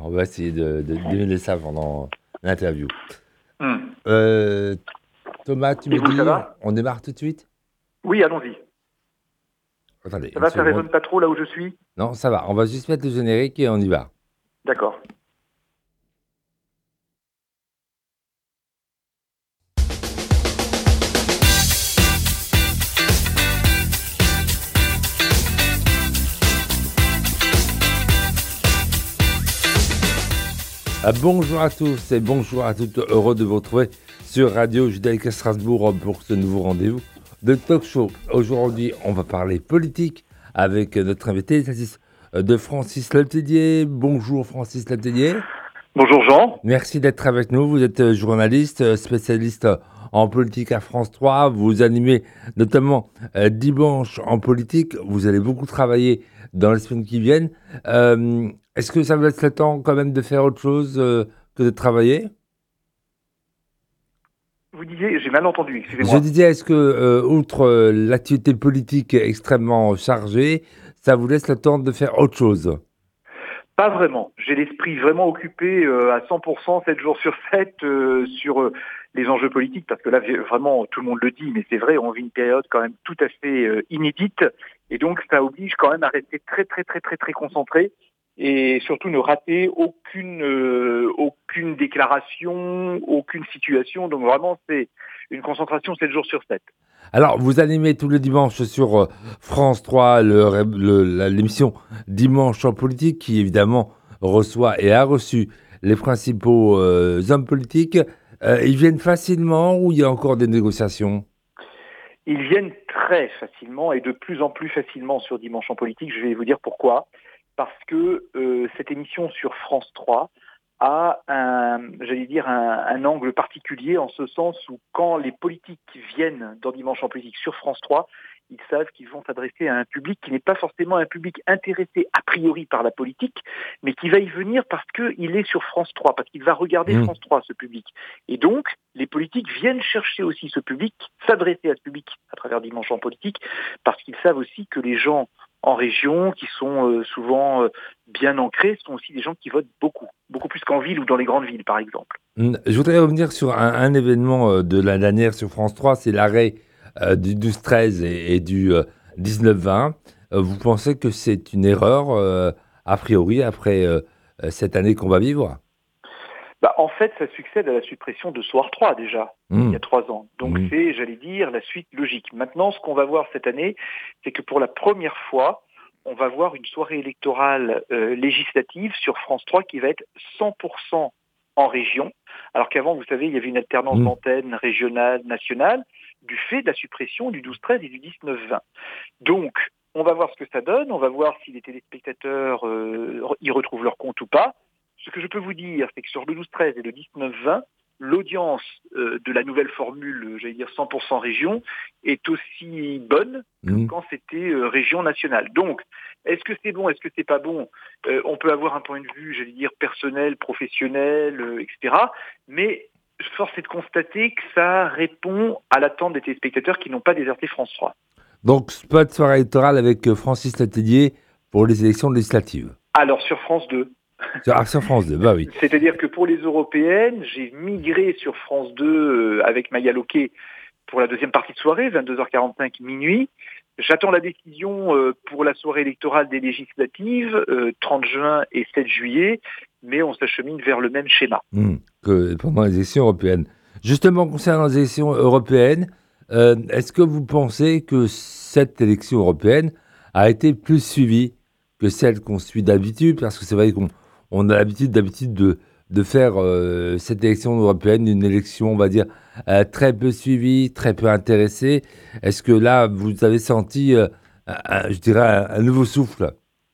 On va essayer de démêler ça pendant l'interview. Hmm. Euh, Thomas, tu Et me vous, ça dis, va? on démarre tout de suite? Oui, allons-y. Attendez, Ça une va, ça seconde. résonne pas trop là où je suis? Non, ça va. On va juste mettre le générique et on y va. D'accord. Bonjour à tous et bonjour à toutes. Heureux de vous retrouver sur Radio Judaïque Strasbourg pour ce nouveau rendez-vous de talk show. Aujourd'hui, on va parler politique avec notre invité, il s'agit de Francis Letellier. Bonjour Francis Letellier. Bonjour Jean. Merci d'être avec nous. Vous êtes journaliste, spécialiste en politique à France 3. Vous animez notamment Dimanche en politique. Vous allez beaucoup travailler dans les semaines qui viennent. Est-ce que ça vous laisse le temps quand même de faire autre chose que de travailler? Vous disiez, j'ai mal entendu, Je excusez-moi. disais, est-ce que, outre l'activité politique extrêmement chargée, ça vous laisse le temps de faire autre chose? Pas vraiment. J'ai l'esprit vraiment occupé à 100%, 7 jours sur 7, sur les enjeux politiques, parce que là, vraiment, tout le monde le dit, mais c'est vrai, on vit une période quand même tout à fait inédite, et donc ça oblige quand même à rester très, très, très, très, très concentré, et surtout ne rater aucune déclaration, aucune situation. Donc vraiment, c'est une concentration 7 jours sur 7. Alors, vous animez tous les dimanches sur France 3 l'émission Dimanche en politique, qui évidemment reçoit et a reçu les principaux hommes politiques. Ils viennent facilement ou il y a encore des négociations? Ils viennent très facilement et de plus en plus facilement sur Dimanche en politique. Je vais vous dire pourquoi. Parce que cette émission sur France 3 a un angle particulier en ce sens où quand les politiques viennent dans Dimanche en politique sur France 3, ils savent qu'ils vont s'adresser à un public qui n'est pas forcément un public intéressé a priori par la politique, mais qui va y venir parce qu'il est sur France 3, parce qu'il va regarder Hmm. France 3, ce public. Et donc, les politiques viennent chercher aussi ce public, s'adresser à ce public à travers Dimanche en politique, parce qu'ils savent aussi que les gens en région, qui sont souvent bien ancrés, sont aussi des gens qui votent beaucoup, beaucoup plus qu'en ville ou dans les grandes villes, par exemple. Je voudrais revenir sur un événement de la dernière sur France 3, c'est l'arrêt du 12-13 et du 19-20. Vous pensez que c'est une erreur, a priori, après cette année qu'on va vivre? Bah, en fait, ça succède à la suppression de Soir 3 déjà, il y Hmm. a 3 ans. Donc Hmm. c'est, j'allais dire, la suite logique. Maintenant, ce qu'on va voir cette année, c'est que pour la première fois, on va voir une soirée électorale législative sur France 3 qui va être 100% en région, alors qu'avant, vous savez, il y avait une alternance Hmm. d'antennes régionales, nationales, du fait de la suppression du 12-13 et du 19-20. Donc, on va voir ce que ça donne, on va voir si les téléspectateurs y retrouvent leur compte ou pas. Ce que je peux vous dire, c'est que sur le 12-13 et le 19-20, l'audience de la nouvelle formule, j'allais dire 100% région, est aussi bonne que Hmm. quand c'était région nationale. Donc, est-ce que c'est bon, est-ce que c'est pas bon? On peut avoir un point de vue, j'allais dire personnel, professionnel, etc. Mais force est de constater que ça répond à l'attente des téléspectateurs qui n'ont pas déserté France 3. Donc, spot soirée électorale avec Francis Letellier pour les élections législatives. Alors sur France 2, Sur Action France 2, bah oui. c'est-à-dire que pour les européennes, j'ai migré sur France 2 avec Maya Loquet pour la deuxième partie de soirée, 22h45 minuit. J'attends la décision pour la soirée électorale des législatives, 30 juin et 7 juillet, mais on s'achemine vers le même schéma. Que pendant les élections européennes. Justement, concernant les élections européennes, est-ce que vous pensez que cette élection européenne a été plus suivie que celle qu'on suit d'habitude? Parce que c'est vrai qu'on a d'habitude de faire cette élection européenne une élection, on va dire, très peu suivie, très peu intéressée. Est-ce que là, vous avez senti, je dirais, un nouveau souffle?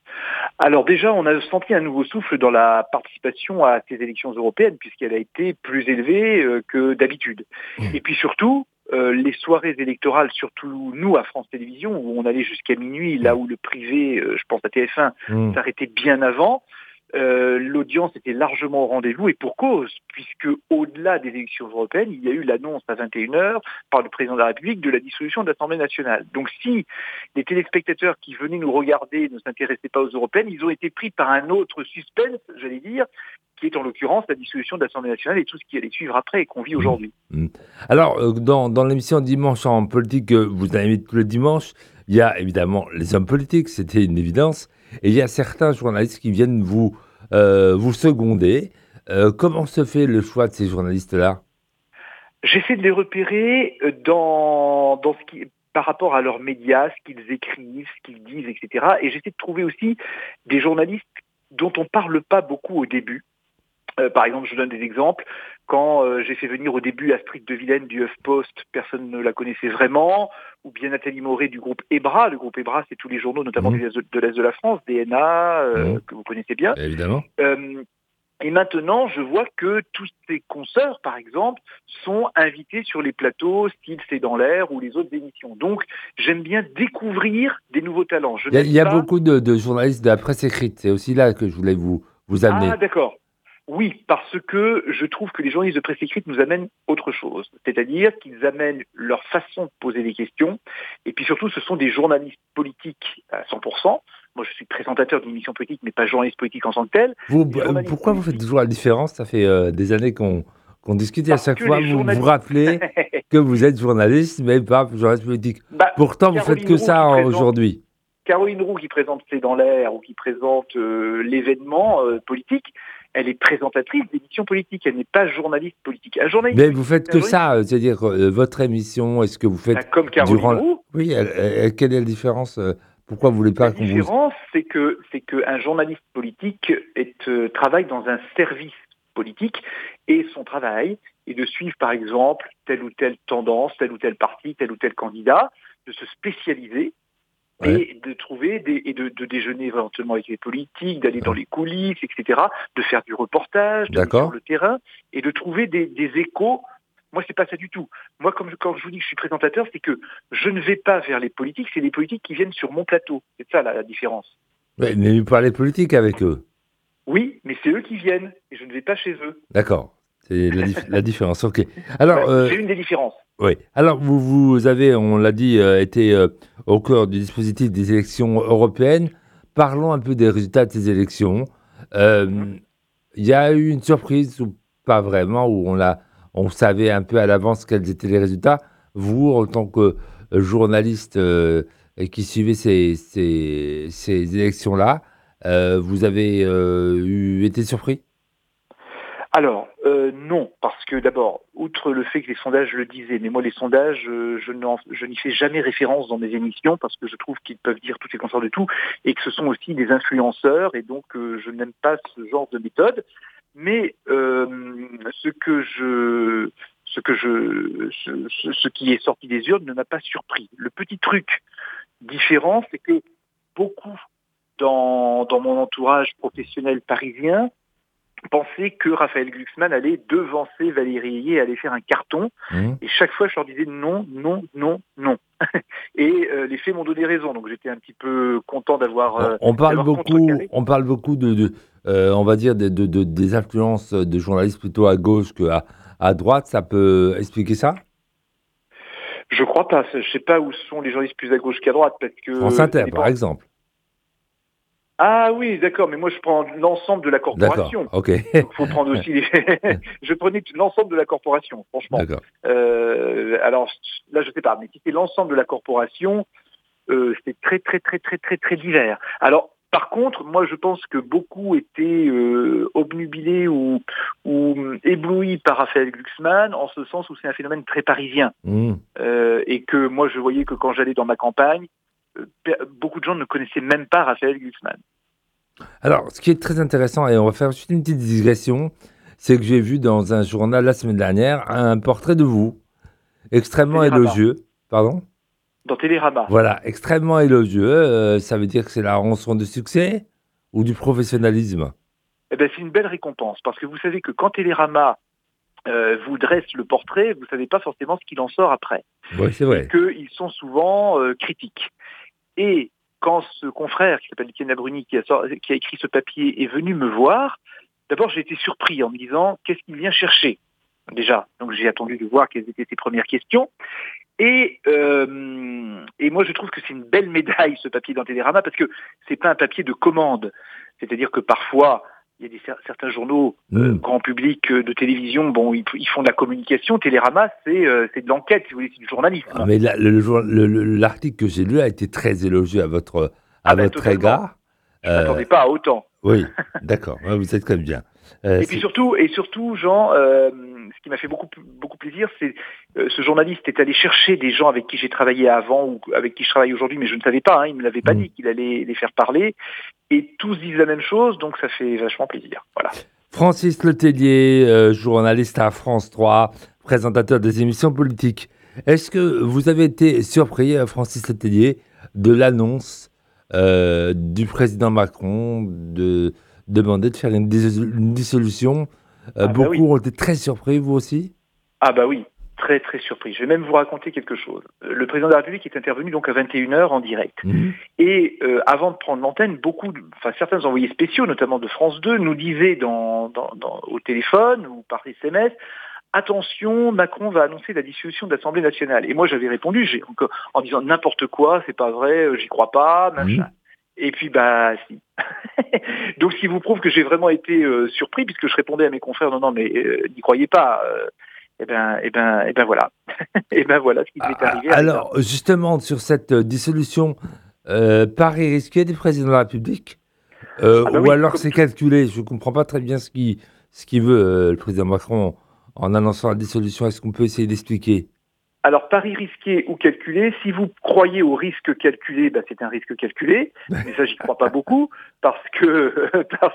Alors déjà, on a senti un nouveau souffle dans la participation à ces élections européennes, puisqu'elle a été plus élevée que d'habitude. Et puis surtout, les soirées électorales, surtout nous à France Télévisions, où on allait jusqu'à minuit, là où le privé, je pense à TF1, Mmh. s'arrêtait bien avant, L'audience était largement au rendez-vous et pour cause, puisque au-delà des élections européennes, il y a eu l'annonce à 21h par le président de la République de la dissolution de l'Assemblée nationale. Donc si les téléspectateurs qui venaient nous regarder ne s'intéressaient pas aux européennes, ils ont été pris par un autre suspense, j'allais dire, qui est en l'occurrence la dissolution de l'Assemblée nationale et tout ce qui allait suivre après et qu'on vit aujourd'hui. Alors, dans l'émission Dimanche en politique, que vous invitez tous les dimanches, il y a évidemment les hommes politiques, c'était une évidence, et il y a certains journalistes qui viennent vous seconder. Comment se fait le choix de ces journalistes-là? J'essaie de les repérer dans ce qui, par rapport à leurs médias, ce qu'ils écrivent, ce qu'ils disent, etc. Et j'essaie de trouver aussi des journalistes dont on parle pas beaucoup au début. Par exemple, je vous donne des exemples. Quand j'ai fait venir au début Astrid de Vilaine du HuffPost, personne ne la connaissait vraiment, ou bien Nathalie Moré du groupe EBRA. Le groupe EBRA, c'est tous les journaux, notamment de l'Est de la France, DNA, que vous connaissez bien. Évidemment. Et maintenant, je vois que tous ces consoeurs, par exemple, sont invités sur les plateaux, style C'est dans l'air ou les autres émissions. Donc, j'aime bien découvrir des nouveaux talents. Il y a beaucoup de journalistes de la presse écrite. C'est aussi là que je voulais vous amener. Ah, d'accord. Oui, parce que je trouve que les journalistes de presse écrite nous amènent autre chose. C'est-à-dire qu'ils amènent leur façon de poser des questions. Et puis surtout, ce sont des journalistes politiques à 100%. Moi, je suis présentateur d'une émission politique, mais pas journaliste politique en tant que tel. Pourquoi vous faites toujours la différence? Ça fait des années qu'on discute et à chaque fois, vous vous rappelez que vous êtes journaliste, mais pas journaliste politique. Pourtant, vous faites que ça aujourd'hui. Caroline Roux, qui présente C'est dans l'air ou qui présente l'événement politique, elle est présentatrice d'émissions politiques, elle n'est pas journaliste politique. Mais vous faites que ça, c'est-à-dire votre émission, est-ce que vous faites comme Caroline Roux. Oui, quelle est la différence? Pourquoi vous voulez pas La différence, c'est qu'un journaliste politique travaille dans un service politique et son travail est de suivre, par exemple, telle ou telle tendance, tel ou tel parti, tel ou tel candidat, de se spécialiser. Et de trouver de déjeuner éventuellement avec les politiques, d'aller dans les coulisses, etc., de faire du reportage, d'aller sur le terrain et de trouver des échos. Moi, c'est pas ça du tout. Moi, quand je vous dis que je suis présentateur, c'est que je ne vais pas vers les politiques, c'est les politiques qui viennent sur mon plateau. C'est ça la différence. Ouais, mais vous parlez politique avec eux. Oui, mais c'est eux qui viennent et je ne vais pas chez eux. D'accord. C'est la différence. Ok. Alors, j'ai une des différences. Oui. Alors, vous avez, on l'a dit, été au cœur du dispositif des élections européennes. Parlons un peu des résultats de ces élections. Il y a eu une surprise, ou pas vraiment, où on savait un peu à l'avance quels étaient les résultats. Vous, en tant que journaliste qui suivait ces élections-là, vous avez été surpris? Alors, non, parce que d'abord, outre le fait que les sondages le disaient, mais moi les sondages, je n'y fais jamais référence dans mes émissions parce que je trouve qu'ils peuvent dire tout et contraire de tout et que ce sont aussi des influenceurs et donc je n'aime pas ce genre de méthode. Mais ce qui est sorti des urnes ne m'a pas surpris. Le petit truc différent, c'est que beaucoup dans mon entourage professionnel parisien pensaient que Raphaël Glucksmann allait devancer Valérie Ayé et allait faire un carton. Et chaque fois, je leur disais non, non, non, non. Et les faits m'ont donné raison. Donc j'étais un petit peu content d'avoir. On parle beaucoup de on va dire des influences de journalistes plutôt à gauche qu'à droite. Ça peut expliquer ça? Je crois pas. Je sais pas où sont les journalistes plus à gauche qu'à droite parce que. France Inter, par exemple. Ah oui, d'accord, mais moi je prends l'ensemble de la corporation. D'accord, ok. Donc faut prendre aussi je prenais l'ensemble de la corporation, franchement. D'accord. Alors là, je sais pas, mais si c'est l'ensemble de la corporation, c'est très, très, très, très, très, très divers. Alors, par contre, moi je pense que beaucoup étaient obnubilés ou éblouis par Raphaël Glucksmann, en ce sens où c'est un phénomène très parisien. Et que moi je voyais que quand j'allais dans ma campagne, beaucoup de gens ne connaissaient même pas Raphaël Glucksmann. Alors, ce qui est très intéressant, et on va faire juste une petite digression, c'est que j'ai vu dans un journal la semaine dernière un portrait de vous, extrêmement élogieux. Pardon ? Dans Télérama. Voilà, extrêmement élogieux. Ça veut dire que c'est la rançon de succès ou du professionnalisme ? Eh ben, c'est une belle récompense, parce que vous savez que quand Télérama vous dresse le portrait, vous ne savez pas forcément ce qu'il en sort après. Oui, c'est vrai. Et qu'ils sont souvent critiques. Et quand ce confrère qui s'appelle Étienne Labruni, qui a écrit ce papier, est venu me voir, d'abord j'ai été surpris en me disant qu'est-ce qu'il vient chercher déjà. Donc j'ai attendu de voir quelles étaient ses premières questions. Et moi je trouve que c'est une belle médaille ce papier dans Télérama parce que c'est pas un papier de commande. C'est-à-dire que parfois il y a certains journaux grand public de télévision, bon, ils font de la communication. Télérama, c'est de l'enquête, si vous voulez, c'est du journalisme. Ah, mais l'article que j'ai lu a été très élogieux à votre égard. Je ne m'attendais pas à autant. Oui, d'accord, vous êtes comme bien. Et puis surtout, Jean, ce qui m'a fait beaucoup plaisir, c'est ce journaliste est allé chercher des gens avec qui j'ai travaillé avant ou avec qui je travaille aujourd'hui, mais je ne savais pas, il ne me l'avait pas dit qu'il allait les faire parler. Et tous disent la même chose, donc ça fait vachement plaisir. Voilà. Francis Letellier, journaliste à France 3, présentateur des émissions politiques. Est-ce que vous avez été surpris, Francis Letellier, de l'annonce du président Macron de demander de faire une dissolution? Beaucoup ont été très surpris, vous aussi? Ah bah oui, très très surpris. Je vais même vous raconter quelque chose. Le président de la République est intervenu donc à 21h en direct. Et avant de prendre l'antenne, certains envoyés spéciaux, notamment de France 2, nous disaient au téléphone ou par SMS, attention, Macron va annoncer la dissolution de l'Assemblée nationale. Et moi j'avais répondu en disant n'importe quoi, c'est pas vrai, j'y crois pas, machin. Et puis bah si. Donc ce qui vous prouve que j'ai vraiment été surpris, puisque je répondais à mes confrères non mais n'y croyez pas. Et ben voilà. Et ben voilà ce qui m'est arrivé. Alors justement sur cette dissolution, Paris risqué du président de la République, alors c'est calculé. Je ne comprends pas très bien ce qu'il veut le président Macron en annonçant la dissolution. Est-ce qu'on peut essayer d'expliquer? Alors, pari risqué ou calculé, si vous croyez au risque calculé, c'est un risque calculé, mais ça, j'y crois pas beaucoup, parce que...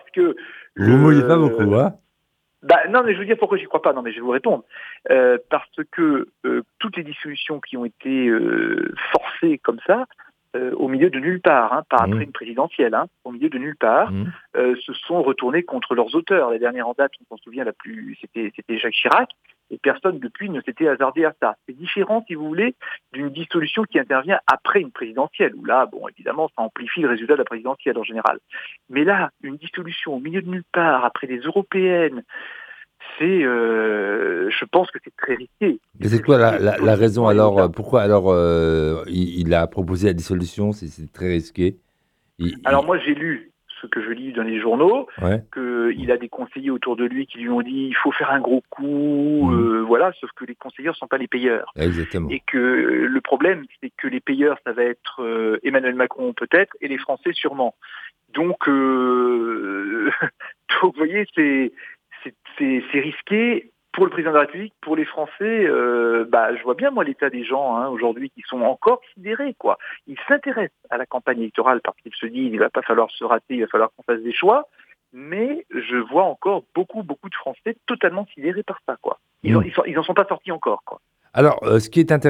Vous mouillez pas beaucoup, hein? Non, mais je veux dire pourquoi j'y crois pas. Non, mais je vais vous répondre. Parce que toutes les dissolutions qui ont été forcées comme ça, au milieu de nulle part, pas après une présidentielle, au milieu de nulle part, se sont retournées contre leurs auteurs. La dernière en date, on s'en souvient, c'était Jacques Chirac, et personne depuis ne s'était hasardé à ça. C'est différent, si vous voulez, d'une dissolution qui intervient après une présidentielle, où là, bon, évidemment, ça amplifie le résultat de la présidentielle en général. Mais là, une dissolution au milieu de nulle part, après les européennes, je pense que c'est très risqué. Mais c'est quoi la raison alors? Pourquoi alors il a proposé la dissolution? C'est très risqué. Alors moi j'ai lu ce que je lis dans les journaux, qu'il a des conseillers autour de lui qui lui ont dit il faut faire un gros coup, voilà, sauf que les conseillers ne sont pas les payeurs. Exactement. Et que le problème, c'est que les payeurs, ça va être Emmanuel Macron peut-être, et les Français sûrement. Donc, vous voyez, c'est risqué pour le président de la République, pour les Français. Je vois bien, moi, l'état des gens aujourd'hui qui sont encore sidérés, quoi. Ils s'intéressent à la campagne électorale parce qu'ils se disent il va pas falloir se rater, il va falloir qu'on fasse des choix. Mais je vois encore beaucoup de Français totalement sidérés par ça, quoi. Ils en sont pas sortis encore, quoi. Alors, ce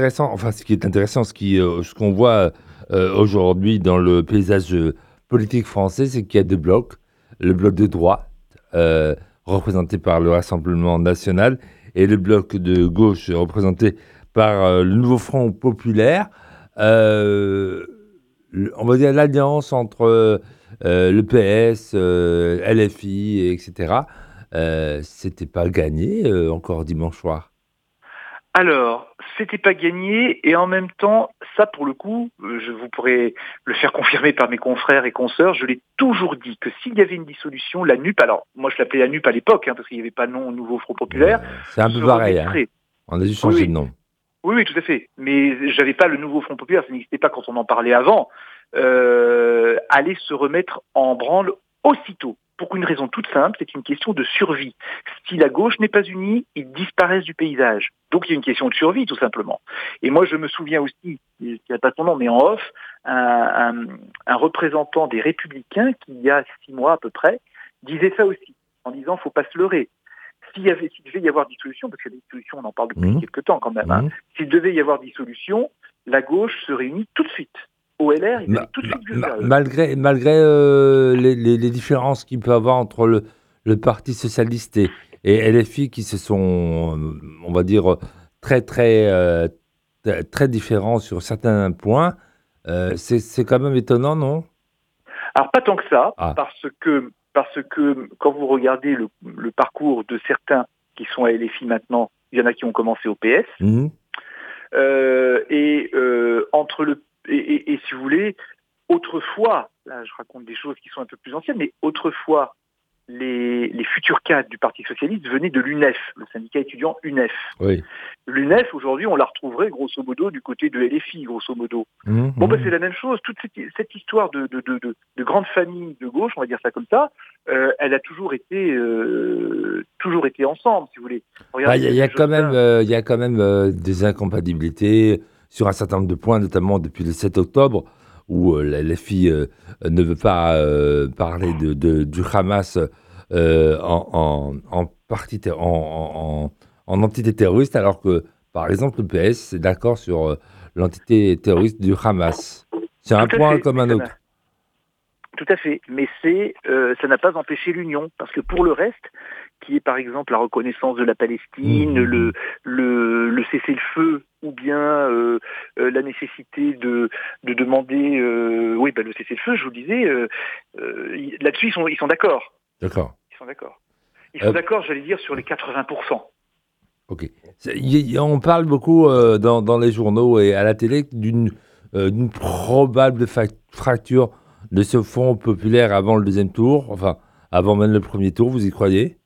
qu'on voit aujourd'hui dans le paysage politique français, c'est qu'il y a deux blocs. Le bloc de droite, représenté par le Rassemblement national, et le bloc de gauche, représenté par le Nouveau Front populaire. On va dire l'alliance entre le PS, LFI, etc. C'était pas gagné encore dimanche soir. Alors, c'était pas gagné, et en même temps, ça pour le coup, vous pourrez le faire confirmer par mes confrères et consoeurs, je l'ai toujours dit que s'il y avait une dissolution, la NUP, alors moi je l'appelais la NUP à l'époque, parce qu'il n'y avait pas de nom au Nouveau Front populaire. C'est un peu pareil, on a dû changer de nom. Oui, tout à fait, mais j'avais pas le Nouveau Front populaire, ça n'existait pas quand on en parlait avant, allait se remettre en branle aussitôt. Pour une raison toute simple, c'est une question de survie. Si la gauche n'est pas unie, ils disparaissent du paysage. Donc il y a une question de survie, tout simplement. Et moi, je me souviens aussi, je ne dirai pas son nom, mais en off, un représentant des Républicains qui, il y a 6 mois à peu près, disait ça aussi, en disant « faut pas se leurrer ». S'il devait y avoir dissolution, parce que la dissolution, on en parle depuis quelques temps quand même, s'il devait y avoir dissolution, la gauche se réunit tout de suite. Au LR, il allait tout de suite malgré les différences qu'il peut avoir entre le Parti socialiste et LFI qui se sont, on va dire, très différents sur certains points, C'est quand même étonnant, non? Alors pas tant que ça, Ah. parce que quand vous regardez le parcours de certains qui sont à LFI maintenant, il y en a qui ont commencé au PS, Mhm. entre et si vous voulez, autrefois, là je raconte des choses qui sont un peu plus anciennes, mais autrefois, les futurs cadres du Parti socialiste venaient de l'UNEF, le syndicat étudiant UNEF. Oui. L'UNEF, aujourd'hui, on la retrouverait grosso modo du côté de LFI, grosso modo. Mhm, Bon, ben, mhm. c'est la même chose. Toute cette histoire de grande famille de gauche, on va dire ça comme ça, elle a toujours été ensemble, si vous voulez. Bah, Regardez Lionel Jospin. il y a quand même des incompatibilités sur un certain nombre de points, notamment depuis le 7 octobre, où la fille ne veut pas parler du Hamas en partie en entité terroriste, alors que, par exemple, le PS est d'accord sur l'entité terroriste du Hamas. C'est un Tout à point fait, comme mais un ça n'a autre. tout à fait, mais ça n'a pas empêché l'union, parce que pour le reste, qui est par exemple la reconnaissance de la Hum, Palestine, hum, hum. le cessez-le-feu, ou bien la nécessité de demander, oui, le cessez-le-feu, je vous le disais, là-dessus ils sont d'accord, D'accord. ils sont d'accord, ils sont Euh, d'accord, j'allais dire sur les 80%. Ok. On parle beaucoup dans les journaux et à la télé d'une probable fracture de ce front populaire avant le deuxième tour, enfin avant même le premier tour, vous y croyez?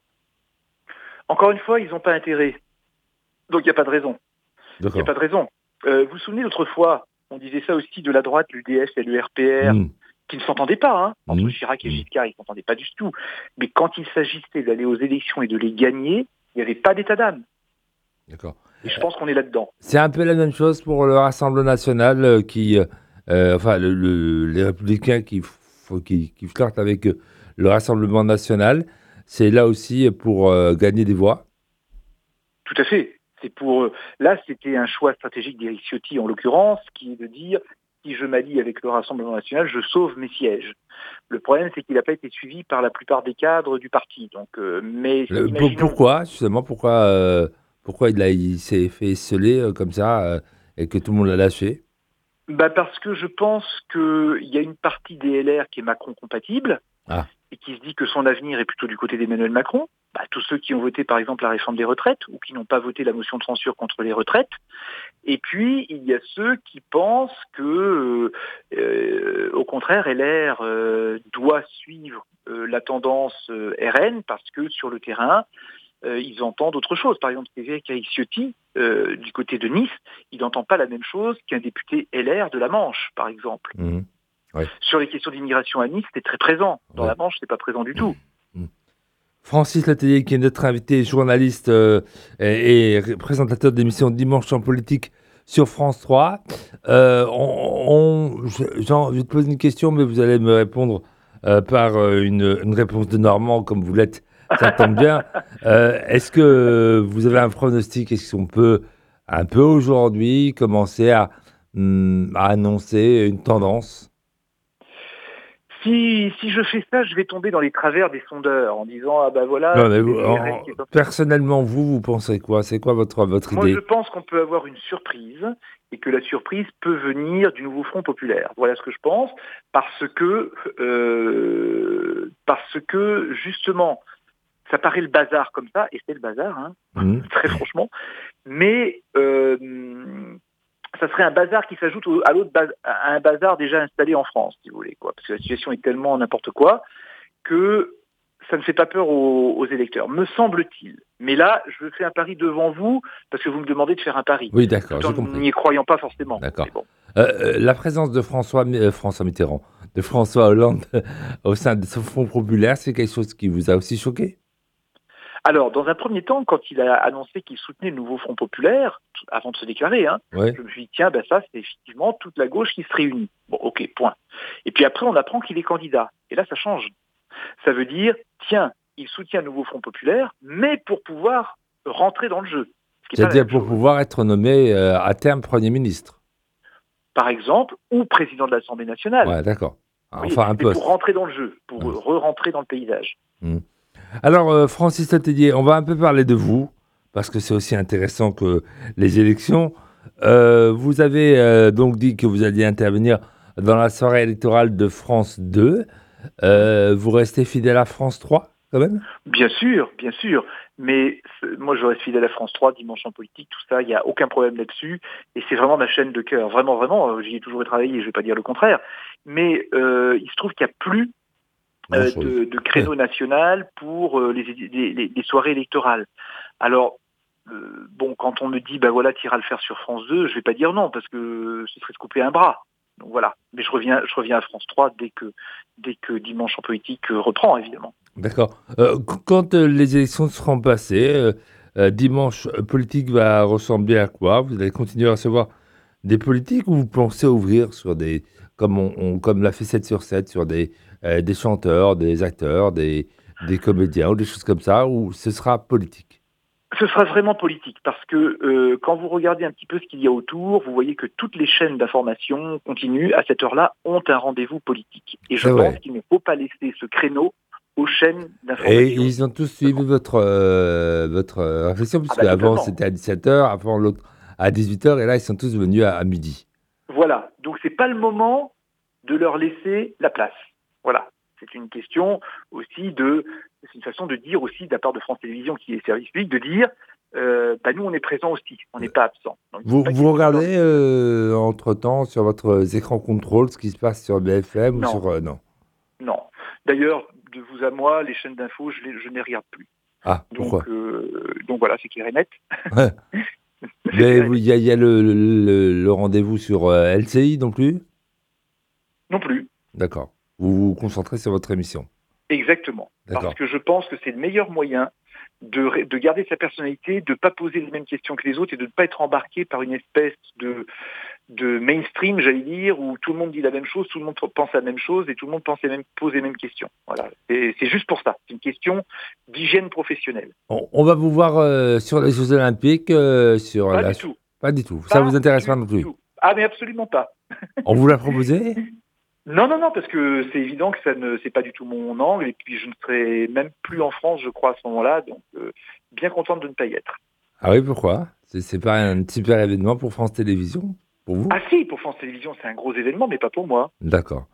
Encore une fois, ils n'ont pas intérêt, donc il n'y a pas de raison. Il n'y a D'accord. pas de raison. Vous vous souvenez autrefois, on disait ça aussi de la droite, l'UDF et le RPR, Hmm, qui ne s'entendaient pas, hein, entre hmm, Chirac et hmm. Giscard, ils ne s'entendaient pas du tout. Mais quand il s'agissait d'aller aux élections et de les gagner, il n'y avait pas d'état d'âme. D'accord. Et je pense qu'on est là-dedans. C'est un peu la même chose pour le Rassemblement national enfin les républicains qui flirtent avec le Rassemblement national. C'est là aussi pour gagner des voix. Tout à fait. Là, c'était un choix stratégique d'Éric Ciotti, en l'occurrence, qui est de dire, si je m'allie avec le Rassemblement national, je sauve mes sièges. Le problème, c'est qu'il n'a pas été suivi par la plupart des cadres du parti. Donc, mais imaginons. Pourquoi, justement, pourquoi il s'est fait esseler comme ça et que tout le monde l'a lâché? Parce que je pense qu'il y a une partie des LR qui est Macron compatible Ah, et qui se dit que son avenir est plutôt du côté d'Emmanuel Macron. Tous ceux qui ont voté par exemple la réforme des retraites ou qui n'ont pas voté la motion de censure contre les retraites. Et puis il y a ceux qui pensent que au contraire LR doit suivre la tendance RN parce que sur le terrain ils entendent autre chose. Par exemple, c'est vrai qu'Eric Ciotti, du côté de Nice, il n'entend pas la même chose qu'un député LR de la Manche, par exemple. mhm, ouais, Sur les questions d'immigration à Nice, c'était très présent. Dans la ouais. Manche, c'est pas présent du tout. Mhm. Francis Letellier, qui est notre invité, journaliste et présentateur d'émission Dimanche en politique sur France 3. J'ai envie de poser une question, mais vous allez me répondre par une réponse de Normand, comme vous l'êtes. Ça tombe bien. Est-ce que vous avez un pronostic? Est-ce qu'on peut, un peu aujourd'hui, commencer à annoncer une tendance? Si je fais ça, je vais tomber dans les travers des sondeurs en disant ah ben voilà, Non, mais c'est le RN qui est en... personnellement, vous pensez quoi? C'est quoi votre Moi, je idée? pense qu'on peut avoir une surprise et que la surprise peut venir du nouveau Front populaire. Voilà ce que je pense, parce que justement, ça paraît le bazar comme ça, et c'est le bazar, hein, Mhm. très franchement, mais ça serait un bazar qui s'ajoute à un bazar déjà installé en France, si vous voulez, quoi, parce que la situation est tellement n'importe quoi que ça ne fait pas peur aux électeurs, me semble-t-il. Mais là, je fais un pari devant vous, parce que vous me demandez de faire un pari, Oui, d'accord, tout j'ai en compris. n'y croyant pas forcément. D'accord. Mais bon. La présence de François Mitterrand, de François Hollande au sein de ce Front populaire, c'est quelque chose qui vous a aussi choqué? Alors, dans un premier temps, quand il a annoncé qu'il soutenait le nouveau Front populaire, avant de se déclarer, hein, Oui. je me suis dit, tiens, ça, c'est effectivement toute la gauche qui se réunit. Bon, ok, point. Et puis après, on apprend qu'il est candidat. Et là, ça change. Ça veut dire, tiens, il soutient le nouveau Front populaire, mais pour pouvoir rentrer dans le jeu. Ce qui n'est pas la C'est-à-dire même pour chose. pouvoir être nommé à terme Premier ministre. Par exemple, ou président de l'Assemblée nationale. Ouais, d'accord. Vous voyez, Enfin, un mais pour poste. rentrer dans le jeu, pour Ouais. re-rentrer dans le paysage. Mhm. Alors, Francis Letellier, on va un peu parler de vous, parce que c'est aussi intéressant que les élections. Vous avez donc dit que vous alliez intervenir dans la soirée électorale de France 2. Mhm. Vous restez fidèle à France 3, quand même? Bien sûr. Mais moi, je reste fidèle à France 3, Dimanche en politique, tout ça, il n'y a aucun problème là-dessus. Et c'est vraiment ma chaîne de cœur. Vraiment, vraiment, j'y ai toujours travaillé, je ne vais pas dire le contraire. Mais il se trouve qu'il n'y a plus Grand-chose. de créneau national pour les soirées électorales. Alors, bon, quand on me dit, bah voilà, t'iras le faire sur France 2, je vais pas dire non, parce que ce serait se couper un bras. Donc voilà. Mais je reviens à France 3 dès que Dimanche en politique reprend, évidemment. D'accord. Quand les élections seront passées, dimanche, politique va ressembler à quoi? Vous allez continuer à recevoir des politiques ou vous pensez ouvrir sur des, comme l'a fait 7 sur 7, sur des chanteurs, des acteurs, des comédiens ou des choses comme ça, ou ce sera politique? Ce sera vraiment politique, parce que quand vous regardez un petit peu ce qu'il y a autour, vous voyez que toutes les chaînes d'information continues, à cette heure-là, ont un rendez-vous politique. Et je C'est pense vrai. qu'il ne faut pas laisser ce créneau aux chaînes Et d'information. ils ont tous suivi votre réflexion, Ah puisque bah avant totalement. c'était à 17h, avant l'autre à 18h, et là ils sont tous venus à midi. Voilà. Donc c'est pas le moment de leur laisser la place. Voilà. C'est une question aussi c'est une façon de dire aussi de la part de France Télévisions qui est service public, de dire, bah nous on est présents aussi, on n'est pas absents. Donc il n'est pas Vous question de leur regardez laisser. entre-temps sur votre écran contrôle ce qui se passe sur BFM ou Non, sur... non. non. D'ailleurs, de vous à moi, les chaînes d'infos, je ne les regarde plus. Ah, Donc, pourquoi? donc voilà, c'est clair et net. C'est Mais clair et net. il y a le rendez-vous sur LCI non plus? Non plus. D'accord. Vous vous concentrez sur votre émission. Exactement. Parce D'accord. que je pense que c'est le meilleur moyen de garder sa personnalité, de ne pas poser les mêmes questions que les autres et de ne pas être embarqué par une espèce de mainstream, j'allais dire, où tout le monde dit la même chose, tout le monde pense la même chose et tout le monde pose les mêmes questions. Voilà. Et c'est juste pour ça. C'est une question d'hygiène professionnelle. On va vous voir sur les Jeux Olympiques, sur Pas la... du tout. Pas du tout. Ça vous Pas intéresse pas du non plus? tout. Ah, mais absolument pas. On vous l'a proposé? Non, non, non, parce que c'est évident que c'est pas du tout mon angle, et puis je ne serai même plus en France, je crois, à ce moment-là, donc bien contente de ne pas y être. Ah oui, pourquoi? C'est pas un super événement pour France Télévisions? Pour vous? Ah si, pour France Télévisions, c'est un gros événement, mais pas pour moi. D'accord.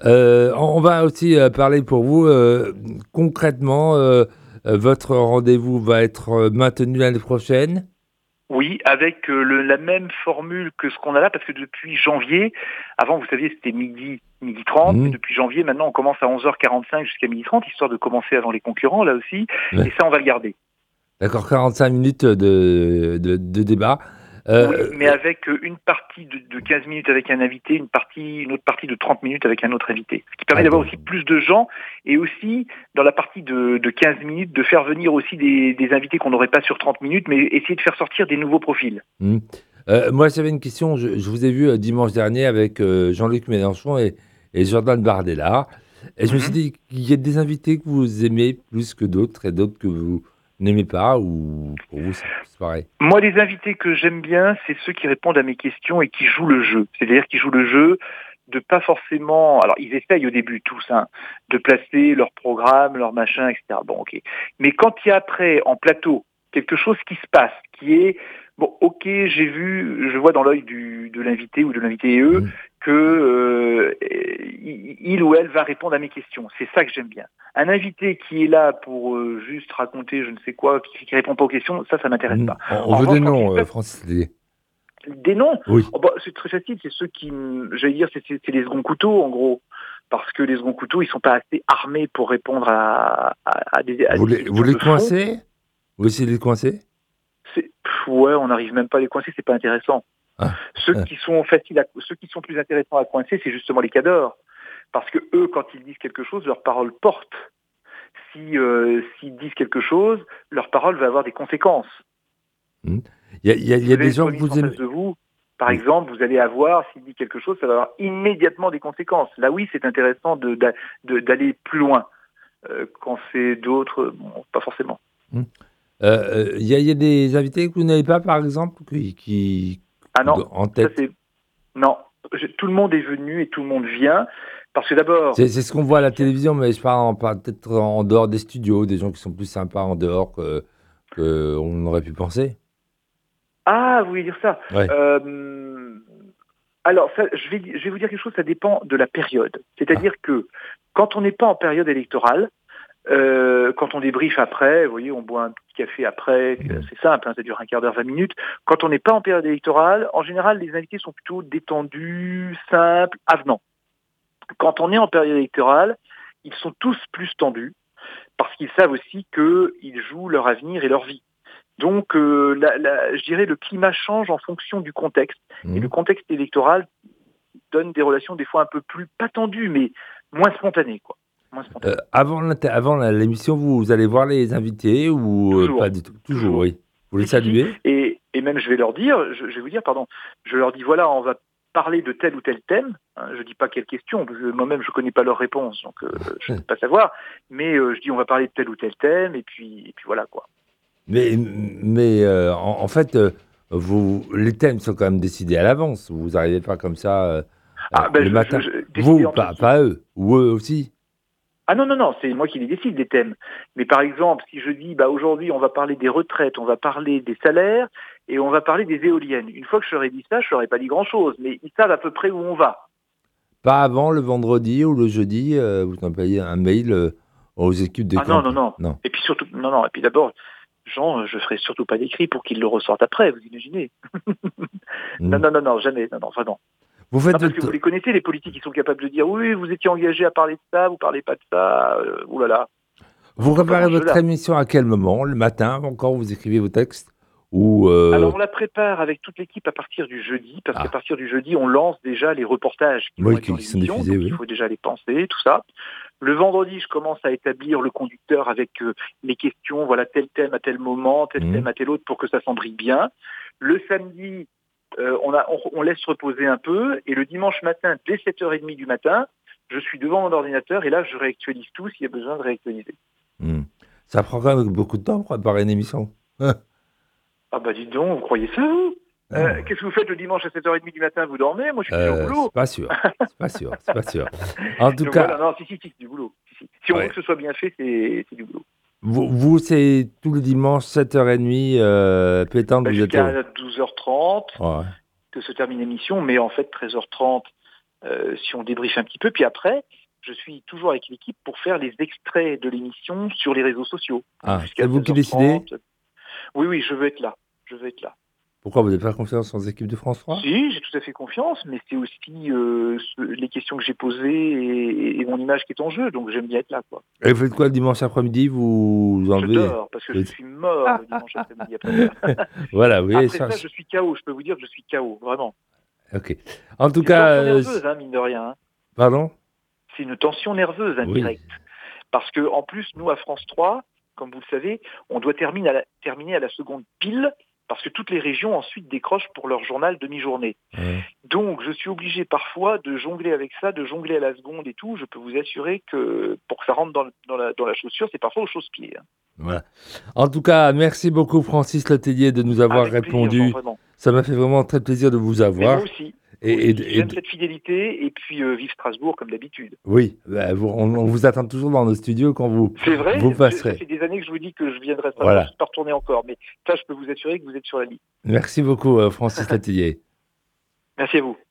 On va aussi parler pour vous concrètement. Votre rendez-vous va être maintenu l'année prochaine? Oui, avec la même formule que ce qu'on a là, parce que depuis janvier, avant, vous saviez, c'était midi 30, mais Hmm. depuis janvier, maintenant, on commence à 11h45 jusqu'à midi 30, histoire de commencer avant les concurrents, là aussi, et Ouais. ça, on va le garder. D'accord, 45 minutes de débat. Oui, Euh, mais avec une partie de 15 minutes avec un invité, une autre partie de 30 minutes avec un autre invité. Ce qui permet ah, d'avoir donc, aussi plus de gens et aussi, dans la partie de 15 minutes, de faire venir aussi des invités qu'on n'aurait pas sur 30 minutes, mais essayer de faire sortir des nouveaux profils. hmm. Moi, j'avais une question. Je vous ai vu dimanche dernier avec Jean-Luc Mélenchon et Jordan Bardella. Et je me suis Mhm. dit qu'il y a des invités que vous aimez plus que d'autres et d'autres que vous n'aimez pas, ou pour vous, c'est pareil. Moi, les invités que j'aime bien, c'est ceux qui répondent à mes questions et qui jouent le jeu. C'est-à-dire qui jouent le jeu de pas forcément... Alors, ils essayent au début tous, hein, de placer leur programme, leur machin, etc. Bon, ok. Mais quand il y a après, en plateau, quelque chose qui se passe, qui est... Bon, ok, je vois dans l'œil de l'invité ou de l'invité et eux, Hmm. que il ou elle va répondre à mes questions. C'est ça que j'aime bien. Un invité qui est là pour juste raconter je ne sais quoi, qui répond pas aux questions, ça m'intéresse Hmm. pas. On En veut des revanche, quand il noms, place Francis Lévy. des noms, Oui. oh bah, c'est très facile, c'est ceux j'allais dire, c'est les seconds couteaux, en gros. Parce que les seconds couteaux, ils sont pas assez armés pour répondre à des Vous questions les de fond. coincez? Vous essayez de les coincer? Ouais, on n'arrive même pas à les coincer, c'est pas intéressant. Ah, ah. Ceux qui sont plus intéressants à coincer, c'est justement les cadors. Parce que eux, quand ils disent quelque chose, leur parole porte. S'ils disent quelque chose, leur parole va avoir des conséquences. Hmm. Si Il y vous a avez des le gens Premier que ministre vous en face aimez. de vous, par Oui. exemple, vous allez avoir, s'il dit quelque chose, ça va avoir immédiatement des conséquences. Là, oui, c'est intéressant d'aller plus loin. Quand c'est d'autres, bon, pas forcément. Hmm. Il y a des invités que vous n'avez pas, par exemple, Ah non, en ça tête? c'est... Non, tout le monde est venu et tout le monde vient. Parce que d'abord, C'est ce qu'on voit à la télévision, mais je parle peut-être en dehors des studios, des gens qui sont plus sympas en dehors que on aurait pu penser. Ah, vous voulez dire ça? Ouais. Alors, ça, je vais vous dire quelque chose, ça dépend de la période. Ah. C'est-à-dire que quand on n'est pas en période électorale, quand on débriefe après, vous voyez, on boit un petit café après, Mmh. c'est simple, hein, ça dure un quart d'heure, 20 minutes. Quand on n'est pas en période électorale, en général, les invités sont plutôt détendus, simples, avenants. Quand on est en période électorale, ils sont tous plus tendus parce qu'ils savent aussi qu'ils jouent leur avenir et leur vie. Donc, je dirais le climat change en fonction du contexte. Et le Mmh. contexte électoral donne des relations des fois un peu plus, pas tendues, mais moins spontanées, quoi. Moins spontanées. Avant l'émission, vous allez voir les invités ou pas Toujours, du tout? Toujours, toujours. oui. Vous les Si, si, si. saluez? Et même, je vais leur dire, je vais vous dire, pardon, je leur dis, voilà, on va parler de tel ou tel thème. Hein, je dis pas quelle question, parce que moi-même, je connais pas leurs réponses, donc je peux pas savoir. Mais je dis, on va parler de tel ou tel thème, et puis voilà, quoi. Mais en fait, les thèmes sont quand même décidés à l'avance. Vous arrivez pas comme ça, Ah, ben, le matin. décider Vous, entre pas qui? pas eux, ou eux aussi? Ah non, non, non, c'est moi qui les décide des thèmes. Mais par exemple, si je dis, bah aujourd'hui, on va parler des retraites, on va parler des salaires et on va parler des éoliennes. Une fois que je leur ai dit ça, je leur ai pas dit grand-chose, mais ils savent à peu près où on va. Pas avant le vendredi ou le jeudi, vous envoyez un mail, aux équipes de Ah non, non, campagne? non. Non. Et puis surtout, non, non. Et puis d'abord, Jean, je ferai surtout pas d'écrit pour qu'ils le ressortent après, vous imaginez? Non, Mmh. non, non, non, jamais, non, non, vraiment. Vous Non, faites parce le que vous t les connaissez, les politiques, ils sont capables de dire, oui, vous étiez engagé à parler de ça, vous parlez pas de ça, oulala. Vous On va pas préparez dans ce votre jeu-là. émission à quel moment? Le matin, avant quand vous écrivez vos textes? Ou Alors, on la prépare avec toute l'équipe à partir du jeudi, parce qu'à ah, partir du jeudi, on lance déjà les reportages qui vont oui, être dans qui sont l'émission, diffusés, donc il oui. faut déjà les penser, tout ça. Le vendredi, je commence à établir le conducteur avec les questions, voilà, tel thème à tel moment, tel Mmh. thème à tel autre, pour que ça s'embrique bien. Le samedi, on laisse reposer un peu, et le dimanche matin, dès 7h30 du matin, je suis devant mon ordinateur, et là, je réactualise tout s'il y a besoin de réactualiser. Mmh. Ça prend quand même beaucoup de temps pour préparer une émission? Ah bah dites donc, vous croyez ça, vous? Non, Qu'est-ce que vous faites le dimanche à 7h30 du matin? Vous dormez? Moi, je suis déjà au c'est boulot. pas sûr, c'est pas sûr, c'est pas sûr. En tout Donc voilà, cas, non, si, si, si, c'est du boulot. Si, si. Si on veut ouais, que ce soit bien fait, c'est du boulot. vous, c'est tous les dimanches 7h30, pétanque, Bah, vous êtes au jusqu'à 12h30 ouais, que se termine l'émission, mais en fait 13h30 si on débriefe un petit peu. Puis après, je suis toujours avec l'équipe pour faire les extraits de l'émission sur les réseaux sociaux. Donc ah, c'est jusqu'à vous qui décidez? 16h30. Oui, oui, je veux être là. Je veux être là. Pourquoi vous n'avez pas confiance aux équipes de France 3? Si, j'ai tout à fait confiance, mais c'est aussi les questions que j'ai posées et mon image qui est en jeu, donc j'aime bien être là, quoi. Et vous faites quoi le dimanche après-midi? Vous Je enlevez dors parce que je vous suis mort le dimanche après-midi après ça. voilà, vous voyez Après ça ça, je suis KO. Je peux vous dire que je suis KO, vraiment. OK. En tout C'est une cas, tension nerveuse, hein, mine de rien. Hein. pardon? C'est une tension nerveuse Oui. indirecte. Parce que en plus, nous, à France 3, comme vous le savez, on doit terminer à la seconde pile parce que toutes les régions ensuite décrochent pour leur journal demi-journée. Ouais. Donc, je suis obligé parfois de jongler avec ça, de jongler à la seconde et tout. Je peux vous assurer que pour que ça rentre dans la chaussure, c'est parfois au chausse-pied. Hein. Voilà. En tout cas, merci beaucoup Francis Letellier de nous avoir Avec plaisir, Jean, répondu. vraiment. Ça m'a fait vraiment très plaisir de vous Mais moi avoir. aussi. Moi Et, aussi. et- et J'aime de- cette fidélité et puis vive Strasbourg comme d'habitude. oui, on vous attend toujours dans nos studios quand C'est vous vrai, ça passerez. fait des années que je vous dis que je viendrai à Strasbourg, je Voilà. suis pas retourné encore. Mais ça, je peux vous assurer que vous êtes sur la liste. Merci beaucoup Francis Letellier. Merci à vous.